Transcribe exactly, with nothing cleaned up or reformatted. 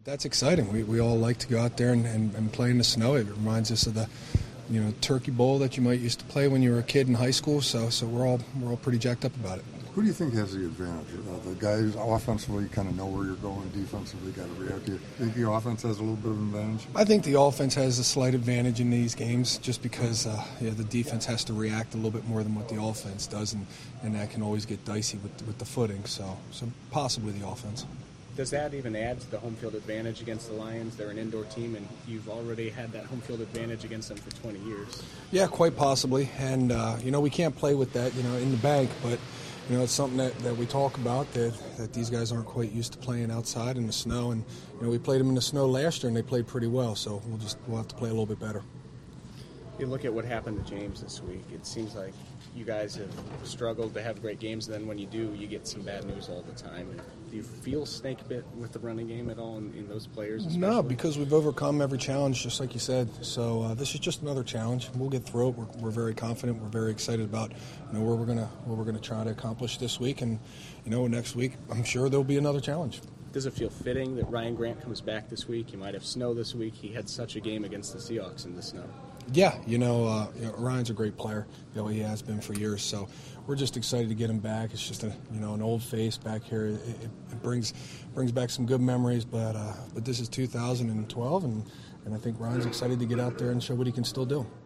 That's exciting. We we all like to go out there and, and, and play in the snow. It reminds us of the, you know, Turkey Bowl that you might used to play when you were a kid in high school. So so we're all we're all pretty jacked up about it. Who do you think has the advantage? Uh, the guys offensively kind of know where you're going. Defensively, got to react. Do you think the offense has a little bit of an advantage? I think the offense has a slight advantage in these games, just because uh, yeah, the defense has to react a little bit more than what the offense does, and, and that can always get dicey with with the footing. So so possibly the offense. Does that even add to the home field advantage against the Lions? They're an indoor team, and you've already had that home field advantage against them for twenty years. Yeah, quite possibly. And, uh, you know, we can't play with that, you know, in the bank, but, you know, it's something that, that we talk about, that, that these guys aren't quite used to playing outside in the snow. And, you know, we played them in the snow last year, and they played pretty well, so we'll just we'll have to play a little bit better. You look at what happened to James this week. It seems like you guys have struggled to have great games, and then when you do, you get some bad news all the time. Do you feel snake bit with the running game at all in, in those players? Especially? No, because we've overcome every challenge, just like you said. So uh, this is just another challenge. We'll get through it. We're, we're very confident. We're very excited about you know where we're gonna what we're gonna try to accomplish this week, and you know next week I'm sure there'll be another challenge. Does it feel fitting that Ryan Grant comes back this week? You might have snow this week. He had such a game against the Seahawks in the snow. Yeah, you know, uh, you know, Ryan's a great player. You know, he has been for years. So we're just excited to get him back. It's just a you know an old face back here. It, it, it brings brings back some good memories. But uh, but this is two thousand twelve, and and I think Ryan's excited to get out there and show what he can still do.